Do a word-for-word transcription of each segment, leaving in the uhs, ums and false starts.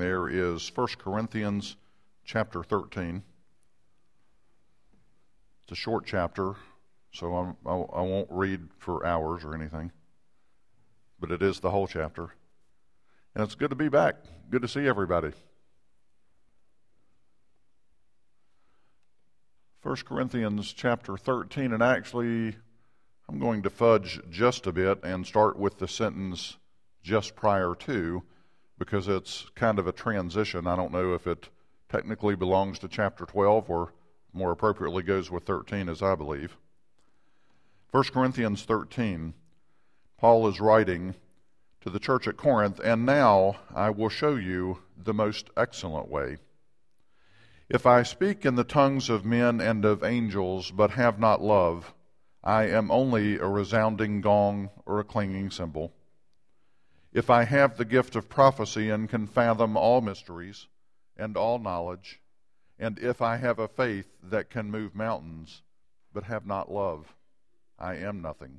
there is First Corinthians chapter thirteen. It's a short chapter, so I'm, I, I won't read for hours or anything, but it is the whole chapter. And it's good to be back. Good to see everybody. First Corinthians chapter thirteen, and actually I'm going to fudge just a bit and start with the sentence just prior to, because it's kind of a transition. I don't know if it technically belongs to chapter twelve or more appropriately goes with thirteen, as I believe. First Corinthians thirteen, Paul is writing to the church at Corinth, and now I will show you the most excellent way. If I speak in the tongues of men and of angels, but have not love, I am only a resounding gong or a clanging cymbal. If I have the gift of prophecy and can fathom all mysteries and all knowledge, and if I have a faith that can move mountains, but have not love, I am nothing.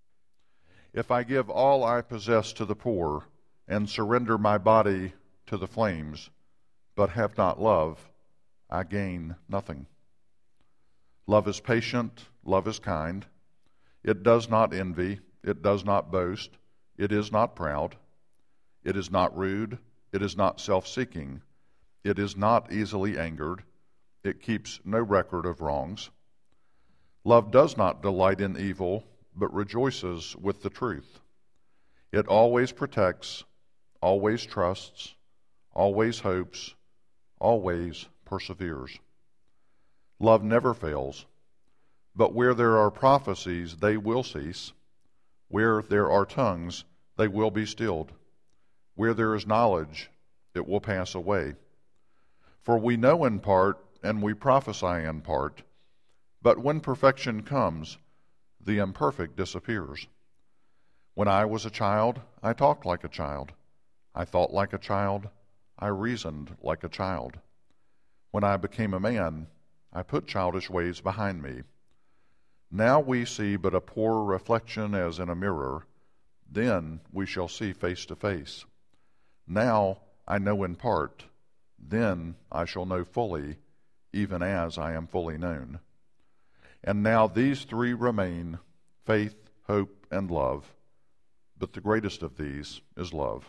If I give all I possess to the poor and surrender my body to the flames, but have not love, I gain nothing. Love is patient, love is kind. It does not envy, it does not boast, it is not proud. It is not rude, it is not self-seeking, it is not easily angered, it keeps no record of wrongs. Love does not delight in evil, but rejoices with the truth. It always protects, always trusts, always hopes, always perseveres. Love never fails, but where there are prophecies, they will cease. Where there are tongues, they will be stilled. Where there is knowledge, it will pass away. For we know in part, and we prophesy in part, but when perfection comes, the imperfect disappears. When I was a child, I talked like a child. I thought like a child. I reasoned like a child. When I became a man, I put childish ways behind me. Now we see but a poor reflection as in a mirror. Then we shall see face to face. Now I know in part, then I shall know fully, even as I am fully known. And now these three remain, faith, hope, and love, but the greatest of these is love.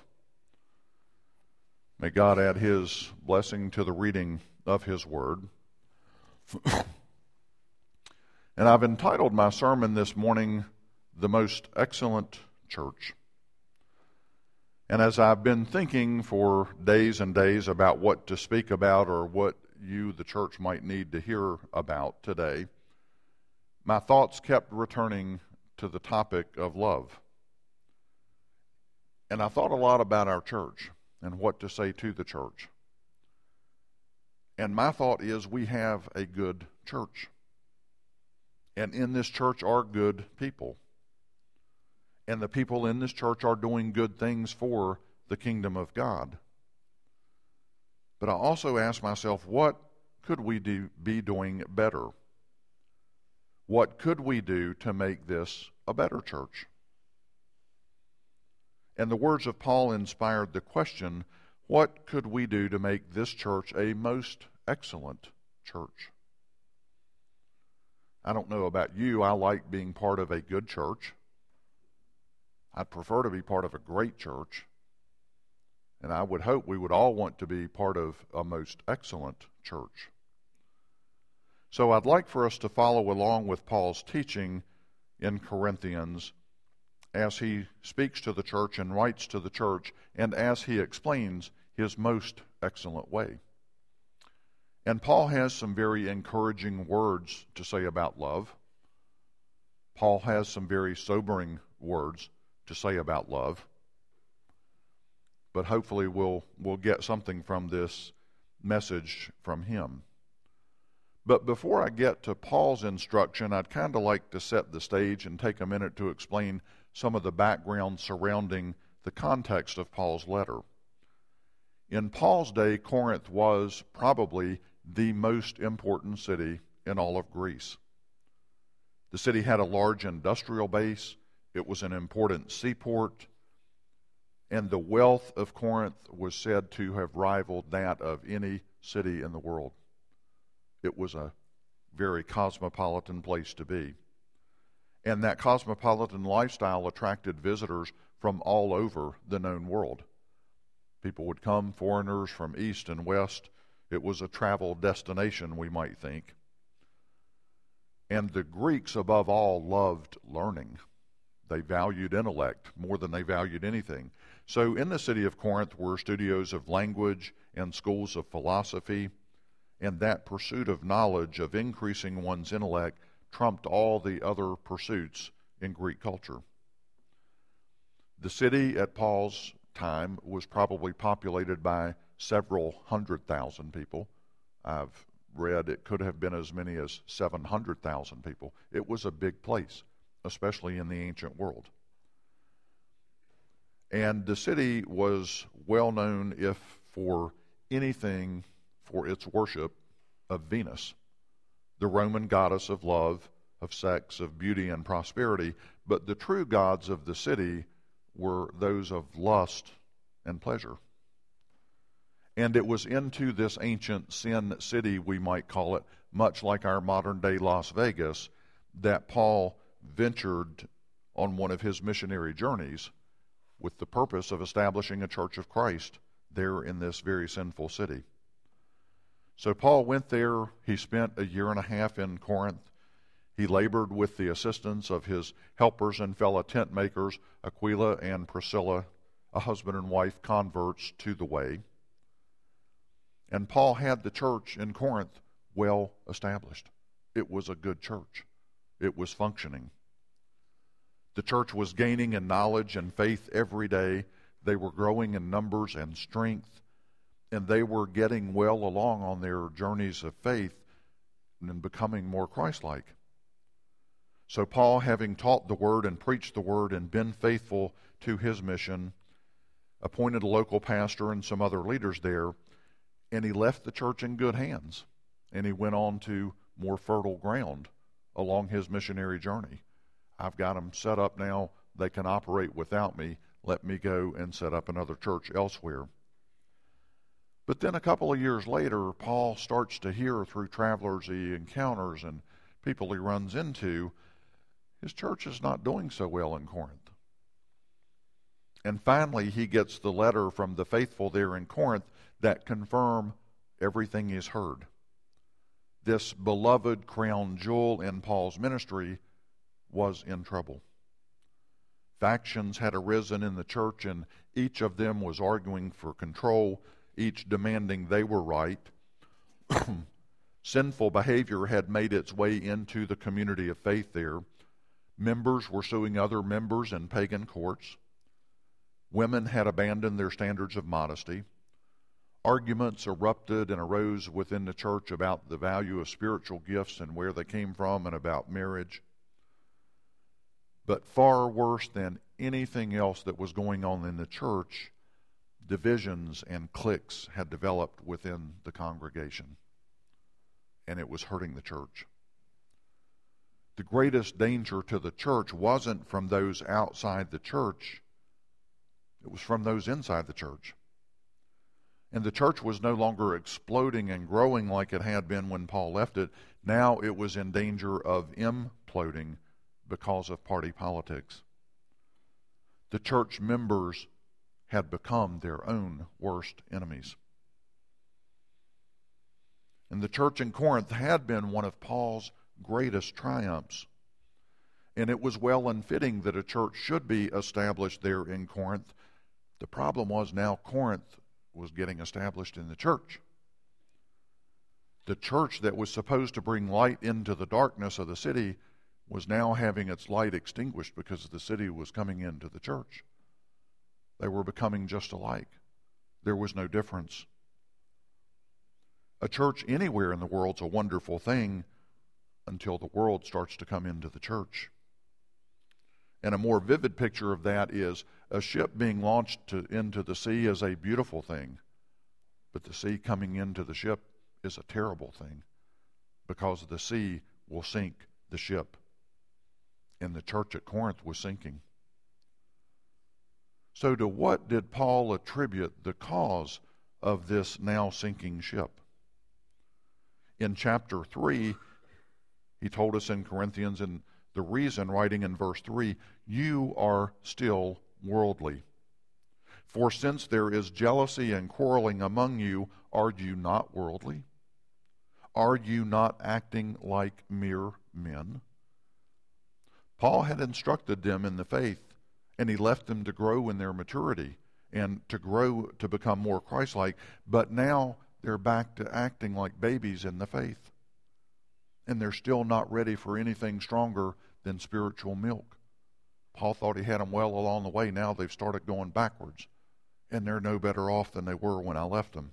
May God add His blessing to the reading of His Word. And I've entitled my sermon this morning, The Most Excellent Church. And as I've been thinking for days and days about what to speak about or what you, the church, might need to hear about today, my thoughts kept returning to the topic of love. And I thought a lot about our church and what to say to the church. And my thought is we have a good church. And in this church are good people. And the people in this church are doing good things for the kingdom of God. But I also ask myself, what could we do, be doing better? What could we do to make this a better church? And the words of Paul inspired the question, what could we do to make this church a most excellent church? I don't know about you, I like being part of a good church. I'd prefer to be part of a great church, and I would hope we would all want to be part of a most excellent church. So I'd like for us to follow along with Paul's teaching in Corinthians as he speaks to the church and writes to the church, and as he explains his most excellent way. And Paul has some very encouraging words to say about love. Paul has some very sobering words to say about love. But hopefully we'll we'll get something from this message from him. But before I get to Paul's instruction, I'd kind of like to set the stage and take a minute to explain some of the background surrounding the context of Paul's letter. In Paul's day, Corinth was probably the most important city in all of Greece. The city had a large industrial base. It was an important seaport. and the wealth of Corinth was said to have rivaled that of any city in the world. It was a very cosmopolitan place to be. And that cosmopolitan lifestyle attracted visitors from all over the known world. People would come, foreigners from east and west. It was a travel destination, we might think. And the Greeks, above all, loved learning. They valued intellect more than they valued anything. So in the city of Corinth were studios of language and schools of philosophy, and that pursuit of knowledge, of increasing one's intellect, trumped all the other pursuits in Greek culture. The city at Paul's time was probably populated by several hundred thousand people. I've read it could have been as many as seven hundred thousand people. It was a big place, especially in the ancient world. And the city was well known, if for anything, for its worship of Venus, the Roman goddess of love, of sex, of beauty, and prosperity. But the true gods of the city were those of lust and pleasure. And it was into this ancient sin city, we might call it, much like our modern-day Las Vegas, that Paul ventured on one of his missionary journeys with the purpose of establishing a church of Christ there in this very sinful city. So Paul went there. He spent a year and a half in Corinth. He labored with the assistance of his helpers and fellow tent makers, Aquila and Priscilla, a husband and wife converts to the way. And Paul had the church in Corinth well established. It was a good church. It was functioning. The church was gaining in knowledge and faith every day. They were growing in numbers and strength, and they were getting well along on their journeys of faith and becoming more Christ-like. So Paul, having taught the word and preached the word and been faithful to his mission, appointed a local pastor and some other leaders there, and he left the church in good hands, and he went on to more fertile ground along his missionary journey. I've got them set up now. They can operate without me. Let me go and set up another church elsewhere. But then a couple of years later, Paul starts to hear through travelers he encounters and people he runs into, his church is not doing so well in Corinth. And finally, he gets the letter from the faithful there in Corinth that confirm everything he's heard. This beloved crown jewel in Paul's ministry was in trouble. Factions had arisen in the church, and each of them was arguing for control, each demanding they were right. Sinful behavior had made its way into the community of faith there. Members were suing other members in pagan courts. Women had abandoned their standards of modesty. Arguments erupted and arose within the church about the value of spiritual gifts and where they came from, and about marriage. But far worse than anything else that was going on in the church, divisions and cliques had developed within the congregation, and it was hurting the church. The greatest danger to the church wasn't from those outside the church. It was from those inside the church. And the church was no longer exploding and growing like it had been when Paul left it. Now it was in danger of imploding because of party politics. The church members had become their own worst enemies. And the church in Corinth had been one of Paul's greatest triumphs. And it was well and fitting that a church should be established there in Corinth. The problem was now Corinth was getting established in the church. The church that was supposed to bring light into the darkness of the city was now having its light extinguished because the city was coming into the church. They were becoming just alike. There was no difference. A church anywhere in the world's a wonderful thing until the world starts to come into the church. And a more vivid picture of that is a ship being launched to, into the sea is a beautiful thing, but the sea coming into the ship is a terrible thing, because the sea will sink the ship. And the church at Corinth was sinking. So to what did Paul attribute the cause of this now sinking ship? In chapter three, he told us in Corinthians, and the reason, writing in verse three, you are still worldly. For since there is jealousy and quarreling among you, are you not worldly? Are you not acting like mere men? Paul had instructed them in the faith, and he left them to grow in their maturity and to grow to become more Christ-like, but now they're back to acting like babies in the faith. And they're still not ready for anything stronger than spiritual milk. Paul thought he had them well along the way. Now they've started going backwards, and they're no better off than they were when I left them.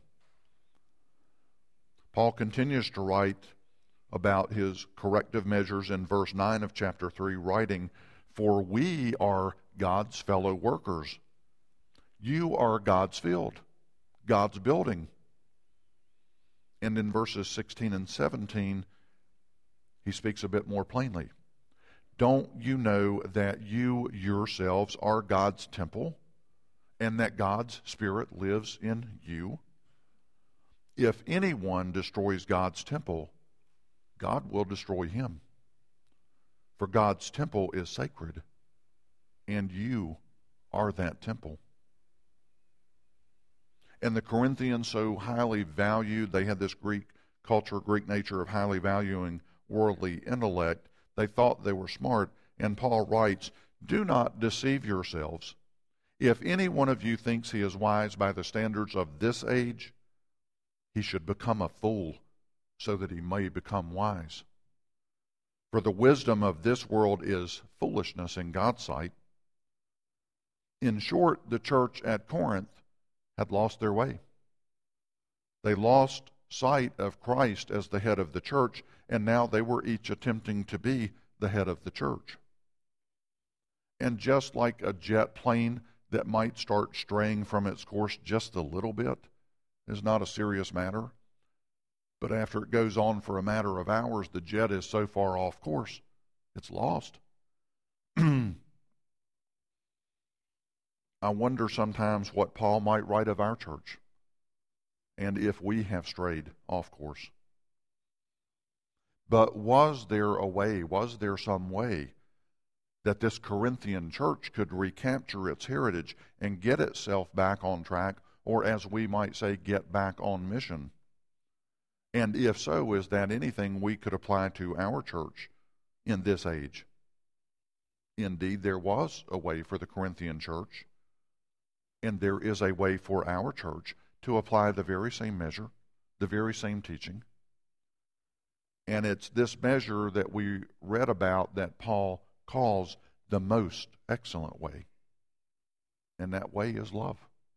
Paul continues to write about his corrective measures in verse nine of chapter three, writing, for we are God's fellow workers. You are God's field, God's building. And in verses sixteen and seventeen, he speaks a bit more plainly. Don't you know that you yourselves are God's temple, and that God's Spirit lives in you? If anyone destroys God's temple, God will destroy him. For God's temple is sacred, and you are that temple. And the Corinthians so highly valued, they had this Greek culture, Greek nature of highly valuing worldly intellect. They thought they were smart. And Paul writes, do not deceive yourselves. If any one of you thinks he is wise by the standards of this age, he should become a fool so that he may become wise. For the wisdom of this world is foolishness in God's sight. In short, the church at Corinth had lost their way. They lost sight of Christ as the head of the church, and now they were each attempting to be the head of the church. And just like a jet plane that might start straying from its course just a little bit is not a serious matter, but after it goes on for a matter of hours, the jet is so far off course, it's lost. I wonder sometimes what Paul might write of our church, and if we have strayed off course. But was there a way, was there some way that this Corinthian church could recapture its heritage and get itself back on track, or as we might say, get back on mission? And if so, is that anything we could apply to our church in this age? Indeed, there was a way for the Corinthian church, and there is a way for our church to apply the very same measure, the very same teaching. And it's this measure that we read about that Paul calls the most excellent way. And that way is love.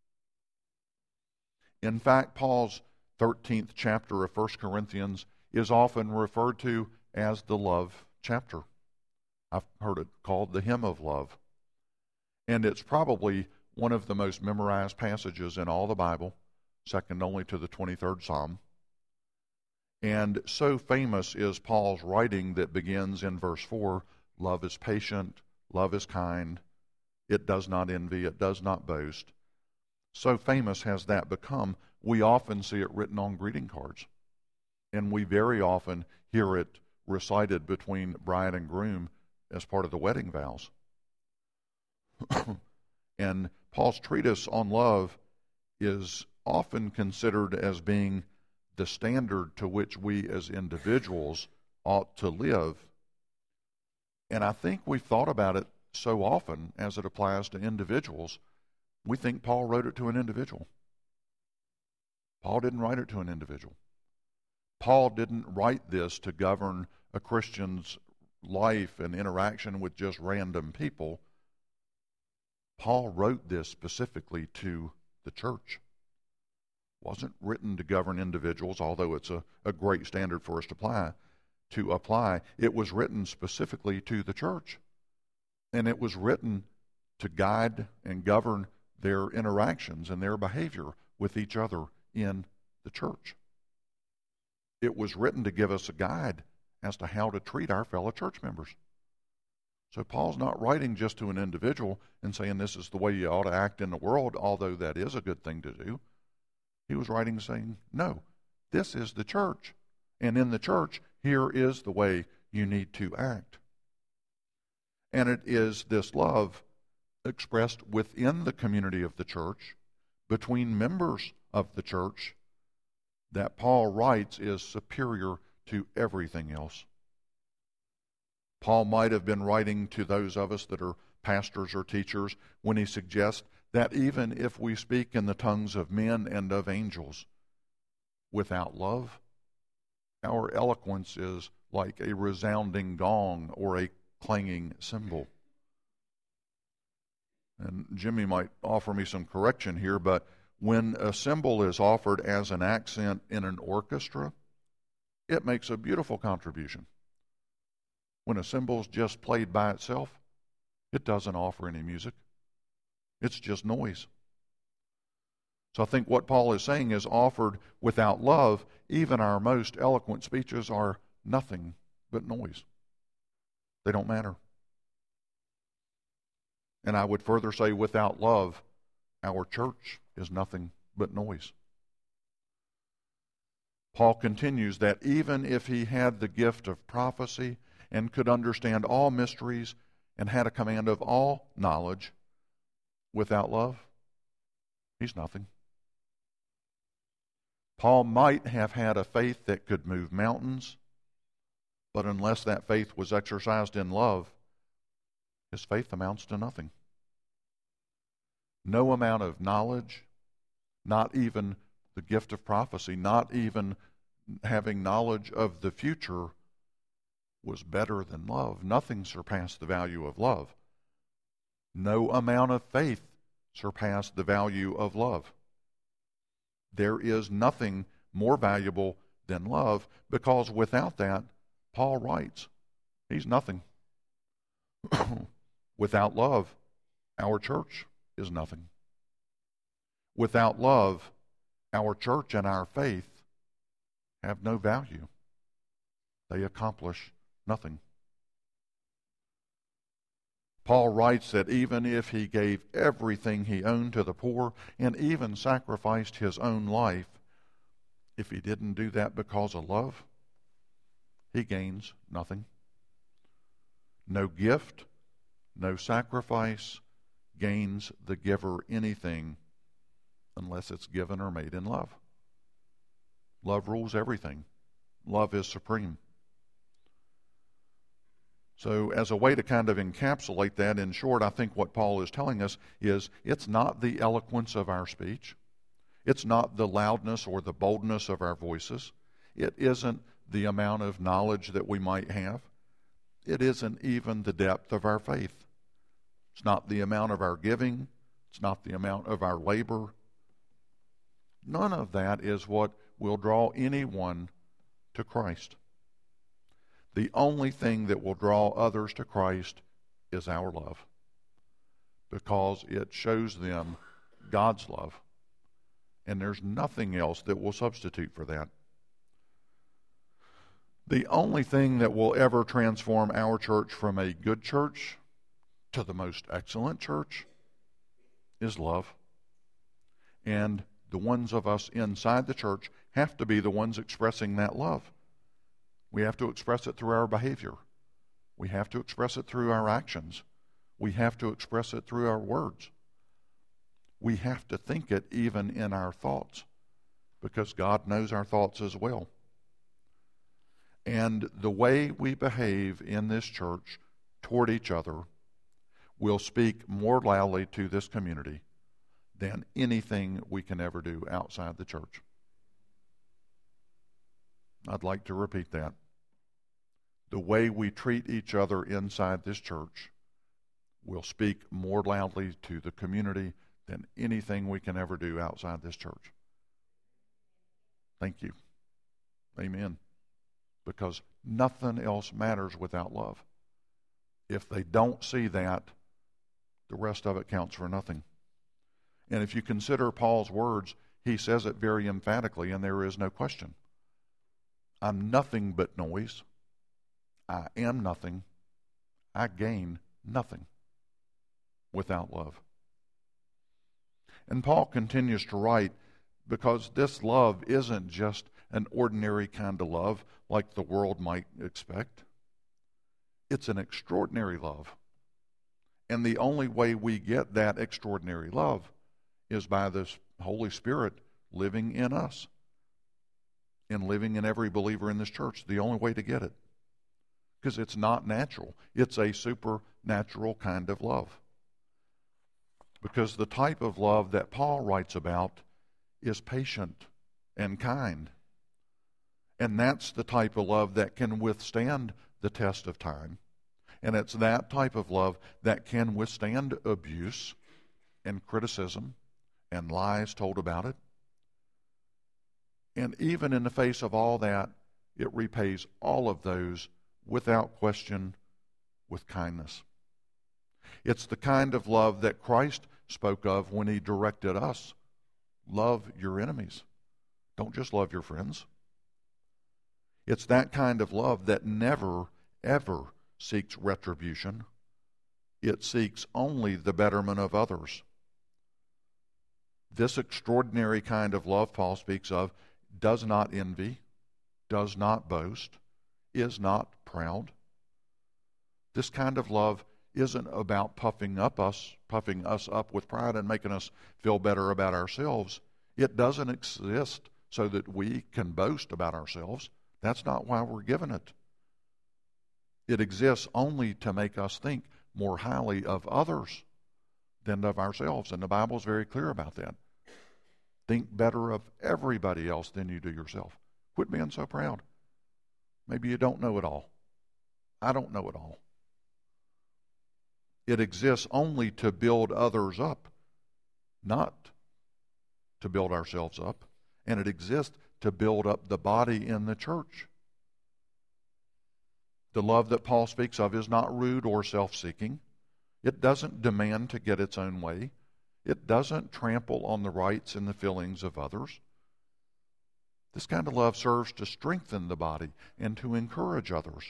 In fact, Paul's thirteenth chapter of First Corinthians is often referred to as the love chapter. I've heard it called the hymn of love. And it's probably one of the most memorized passages in all the Bible, second only to the twenty-third Psalm. And so famous is Paul's writing that begins in verse four, love is patient, love is kind, it does not envy, it does not boast. So famous has that become, we often see it written on greeting cards. And we very often hear it recited between bride and groom as part of the wedding vows. And Paul's treatise on love is often considered as being the standard to which we as individuals ought to live. And I think we've thought about it so often as it applies to individuals, we think Paul wrote it to an individual. Paul didn't write it to an individual. Paul didn't write this to govern a Christian's life and interaction with just random people. Paul wrote this specifically to the church. It wasn't written to govern individuals, although it's a, a great standard for us to apply, to apply. It was written specifically to the church. And it was written to guide and govern their interactions and their behavior with each other in the church. It was written to give us a guide as to how to treat our fellow church members. So Paul's not writing just to an individual and saying this is the way you ought to act in the world, although that is a good thing to do. He was writing saying, no, this is the church. And in the church, here is the way you need to act. And it is this love expressed within the community of the church, between members of the church, that Paul writes is superior to everything else. Paul might have been writing to those of us that are pastors or teachers when he suggests that even if we speak in the tongues of men and of angels, without love, our eloquence is like a resounding gong or a clanging cymbal. And Jimmy might offer me some correction here, but when a cymbal is offered as an accent in an orchestra, it makes a beautiful contribution. When a cymbal's just played by itself, it doesn't offer any music. It's just noise. So I think what Paul is saying is, offered without love, even our most eloquent speeches are nothing but noise. They don't matter. And I would further say, without love, our church is nothing but noise. Paul continues that even if he had the gift of prophecy and could understand all mysteries and had a command of all knowledge, without love, he's nothing. Paul might have had a faith that could move mountains, but unless that faith was exercised in love, his faith amounts to nothing. No amount of knowledge, not even the gift of prophecy, not even having knowledge of the future, was better than love. Nothing surpassed the value of love. No amount of faith surpassed the value of love. There is nothing more valuable than love, because without that, Paul writes, he's nothing. Without love, our church is nothing. Without love, our church and our faith have no value. They accomplish nothing. Paul writes that even if he gave everything he owned to the poor and even sacrificed his own life, if he didn't do that because of love, he gains nothing. No gift, no sacrifice gains the giver anything unless it's given or made in love. Love rules everything. Love is supreme. So as a way to kind of encapsulate that in short, I think what Paul is telling us is it's not the eloquence of our speech. It's not the loudness or the boldness of our voices. It isn't the amount of knowledge that we might have. It isn't even the depth of our faith. It's not the amount of our giving. It's not the amount of our labor. None of that is what will draw anyone to Christ. The only thing that will draw others to Christ is our love, because it shows them God's love, and there's nothing else that will substitute for that. The only thing that will ever transform our church from a good church to the most excellent church is love. And the ones of us inside the church have to be the ones expressing that love. We have to express it through our behavior. We have to express it through our actions. We have to express it through our words. We have to think it even in our thoughts, because God knows our thoughts as well. And the way we behave in this church toward each other will speak more loudly to this community than anything we can ever do outside the church. I'd like to repeat that. The way we treat each other inside this church will speak more loudly to the community than anything we can ever do outside this church. Thank you. Amen. Because nothing else matters without love. If they don't see that, the rest of it counts for nothing. And if you consider Paul's words, he says it very emphatically, and there is no question. I'm nothing but noise. I am nothing. I gain nothing without love. And Paul continues to write, because this love isn't just an ordinary kind of love like the world might expect. It's an extraordinary love. And the only way we get that extraordinary love is by the Holy Spirit living in us and living in every believer in this church. The only way to get it. Because it's not natural. It's a supernatural kind of love. Because the type of love that Paul writes about is patient and kind. And that's the type of love that can withstand the test of time. And it's that type of love that can withstand abuse and criticism and lies told about it. And even in the face of all that, it repays all of those without question with kindness. It's the kind of love that Christ spoke of when he directed us. Love your enemies. Don't just love your friends. It's that kind of love that never, ever seeks retribution. It seeks only the betterment of others. This extraordinary kind of love Paul speaks of does not envy, does not boast, is not proud. This kind of love isn't about puffing up us, puffing us up with pride and making us feel better about ourselves. It doesn't exist so that we can boast about ourselves. That's not why we're given it. It exists only to make us think more highly of others than of ourselves. And the Bible is very clear about that. Think better of everybody else than you do yourself. Quit being so proud. Maybe you don't know it all. I don't know it all. It exists only to build others up, not to build ourselves up. And it exists to build up the body in the church. The love that Paul speaks of is not rude or self-seeking. It doesn't demand to get its own way. It doesn't trample on the rights and the feelings of others. This kind of love serves to strengthen the body and to encourage others.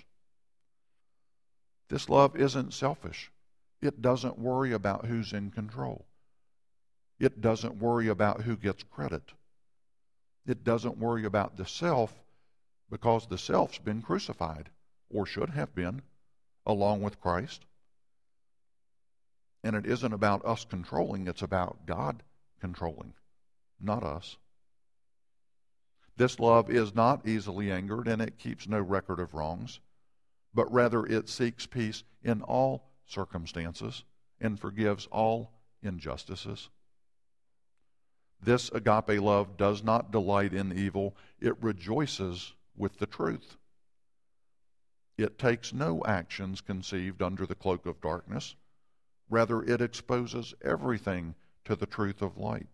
This love isn't selfish. It doesn't worry about who's in control. It doesn't worry about who gets credit. It doesn't worry about the self, because the self's been crucified, or should have been, along with Christ. And it isn't about us controlling, it's about God controlling, not us. This love is not easily angered, and it keeps no record of wrongs, but rather it seeks peace in all circumstances and forgives all injustices. This agape love does not delight in evil, it rejoices with the truth. It takes no actions conceived under the cloak of darkness. Rather, it exposes everything to the truth of light.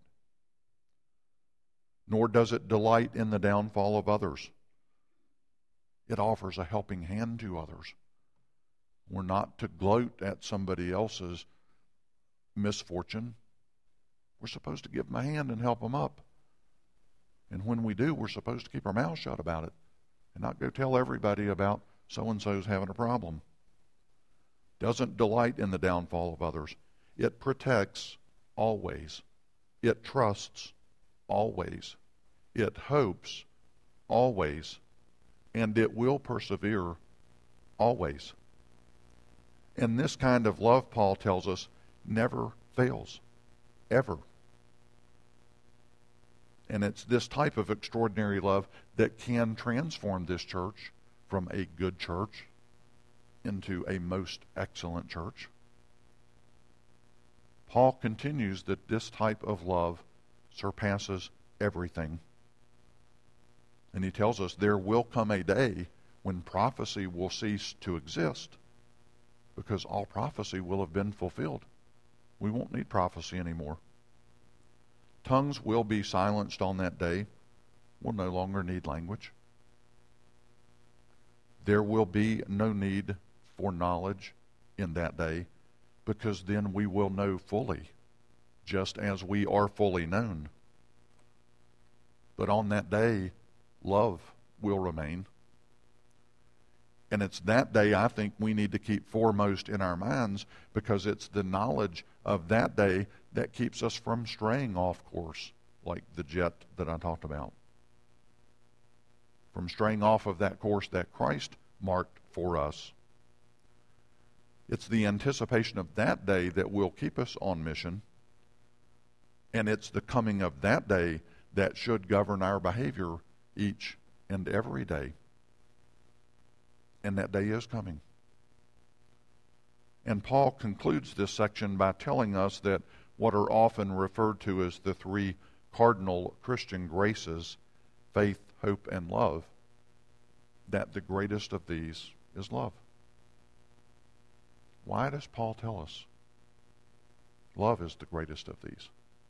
Nor does it delight in the downfall of others. It offers a helping hand to others. We're not to gloat at somebody else's misfortune. We're supposed to give them a hand and help them up. And when we do, we're supposed to keep our mouths shut about it and not go tell everybody about so-and-so's having a problem. Doesn't delight in the downfall of others. It protects always. It trusts always. It hopes always. And it will persevere always. And this kind of love, Paul tells us, never fails. Ever. And it's this type of extraordinary love that can transform this church from a good church into a most excellent church. Paul continues that this type of love surpasses everything. And he tells us there will come a day when prophecy will cease to exist, because all prophecy will have been fulfilled. We won't need prophecy anymore. Tongues will be silenced on that day. We'll no longer need language. There will be no need for knowledge in that day, because then we will know fully, just as we are fully known. But on that day, love will remain. And it's that day I think we need to keep foremost in our minds, because it's the knowledge of that day that keeps us from straying off course, like the jet that I talked about. From straying off of that course that Christ marked for us. It's the anticipation of that day that will keep us on mission. And it's the coming of that day that should govern our behavior each and every day. And that day is coming. And Paul concludes this section by telling us that what are often referred to as the three cardinal Christian graces, faith, hope, and love, that the greatest of these is love. Why does Paul tell us love is the greatest of these?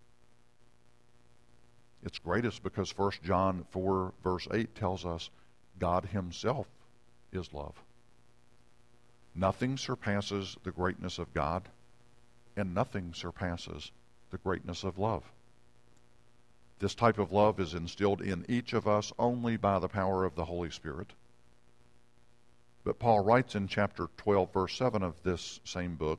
It's greatest because First John four verse eight tells us God himself is love. Nothing surpasses the greatness of God, and nothing surpasses the greatness of love. This type of love is instilled in each of us only by the power of the Holy Spirit. But Paul writes in chapter twelve, verse seven of this same book,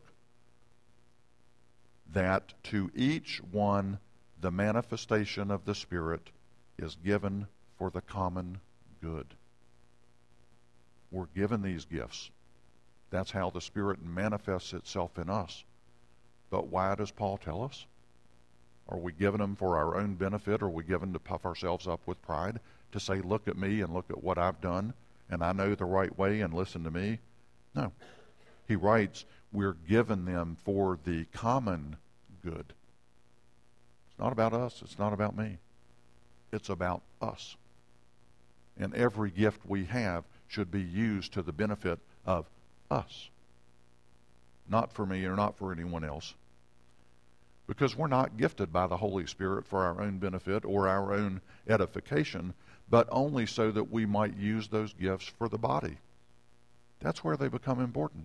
that to each one the manifestation of the Spirit is given for the common good. We're given these gifts. That's how the Spirit manifests itself in us. But why does Paul tell us? Are we giving them for our own benefit? Are we given to puff ourselves up with pride? To say, look at me and look at what I've done, and I know the right way, and listen to me? No. He writes, we're given them for the common good. It's not about us. It's not about me. It's about us. And every gift we have should be used to the benefit of us. Not for me or not for anyone else. Because we're not gifted by the Holy Spirit for our own benefit or our own edification, but only so that we might use those gifts for the body. That's where they become important.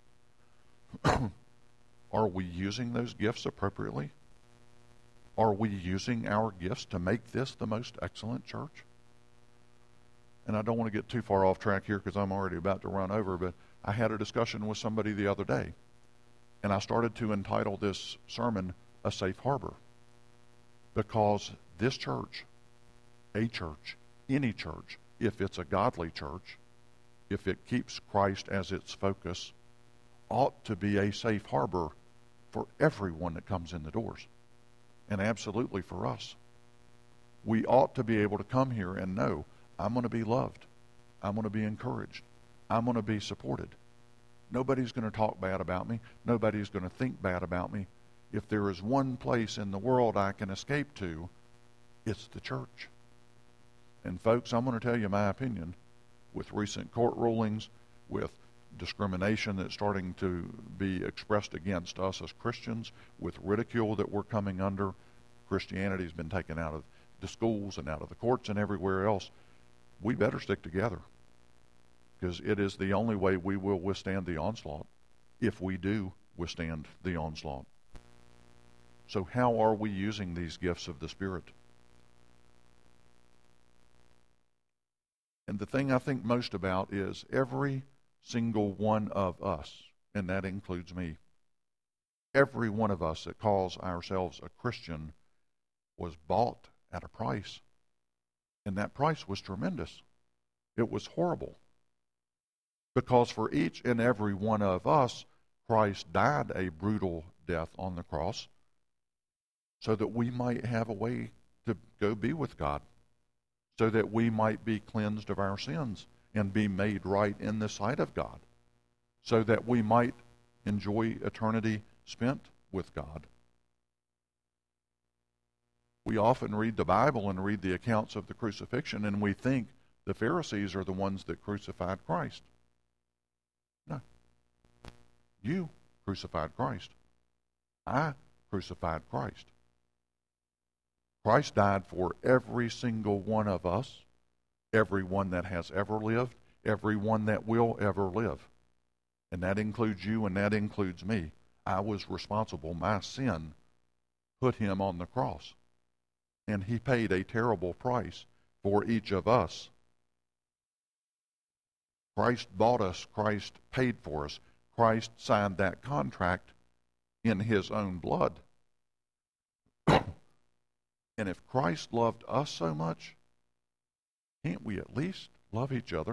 Are we using those gifts appropriately? Are we using our gifts to make this the most excellent church? And I don't want to get too far off track here because I'm already about to run over, but I had a discussion with somebody the other day, and I started to entitle this sermon, A Safe Harbor, because this church, a church, any church, if it's a godly church, if it keeps Christ as its focus, ought to be a safe harbor for everyone that comes in the doors, and absolutely for us. We ought to be able to come here and know, I'm going to be loved. I'm going to be encouraged. I'm going to be supported. Nobody's going to talk bad about me. Nobody's going to think bad about me. If there is one place in the world I can escape to, it's the church. And folks, I'm going to tell you my opinion. With recent court rulings, with discrimination that's starting to be expressed against us as Christians, with ridicule that we're coming under, Christianity's been taken out of the schools and out of the courts and everywhere else. We better stick together, because it is the only way we will withstand the onslaught, if we do withstand the onslaught. So how are we using these gifts of the Spirit? And the thing I think most about is every single one of us, and that includes me, every one of us that calls ourselves a Christian was bought at a price. And that price was tremendous. It was horrible. Because for each and every one of us, Christ died a brutal death on the cross so that we might have a way to go be with God, so that we might be cleansed of our sins and be made right in the sight of God, so that we might enjoy eternity spent with God. We often read the Bible and read the accounts of the crucifixion, and we think the Pharisees are the ones that crucified Christ. No. You crucified Christ. I crucified Christ. Christ died for every single one of us, everyone that has ever lived, everyone that will ever live. And that includes you, and that includes me. I was responsible. My sin put him on the cross. And he paid a terrible price for each of us. Christ bought us. Christ paid for us. Christ signed that contract in his own blood. And if Christ loved us so much, can't we at least love each other?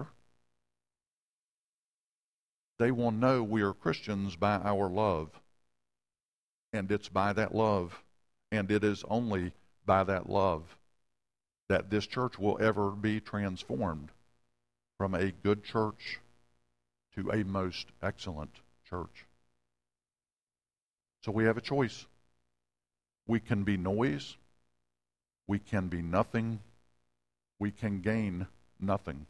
They will know we are Christians by our love. And it's by that love, and it is only by that love, that this church will ever be transformed from a good church to a most excellent church. So we have a choice. We can be noise. We can be nothing. We can gain nothing.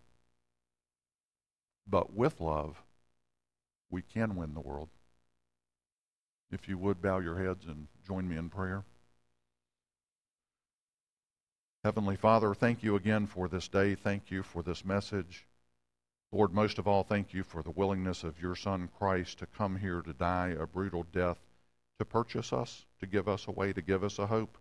But with love, we can win the world. If you would, bow your heads and join me in prayer. Heavenly Father, thank you again for this day. Thank you for this message. Lord, most of all, thank you for the willingness of your Son Christ to come here to die a brutal death, to purchase us, to give us a way, to give us a hope.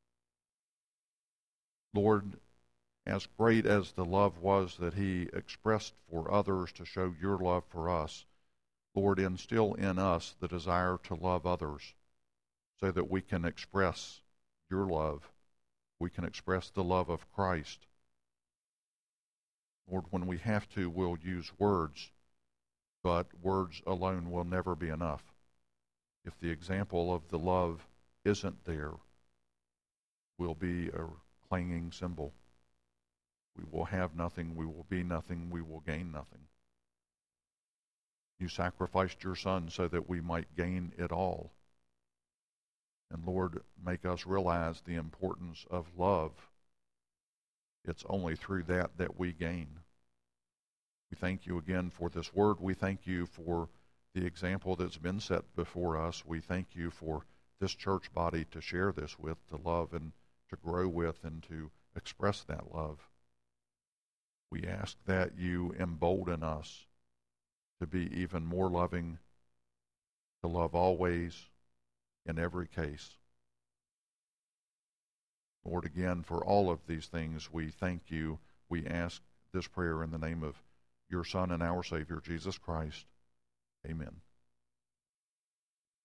Lord, as great as the love was that he expressed for others to show your love for us, Lord, instill in us the desire to love others so that we can express your love. We can express the love of Christ. Lord, when we have to, we'll use words, but words alone will never be enough. If the example of the love isn't there, we'll be a clanging cymbal. We will have nothing, we will be nothing, we will gain nothing. You sacrificed your Son so that we might gain it all. And Lord, make us realize the importance of love. It's only through that that we gain. We thank you again for this word. We thank you for the example that's been set before us. We thank you for this church body to share this with, to love and to grow with and to express that love. We ask that you embolden us to be even more loving, to love always, in every case. Lord, again, for all of these things, we thank you. We ask this prayer in the name of your Son and our Savior, Jesus Christ. Amen.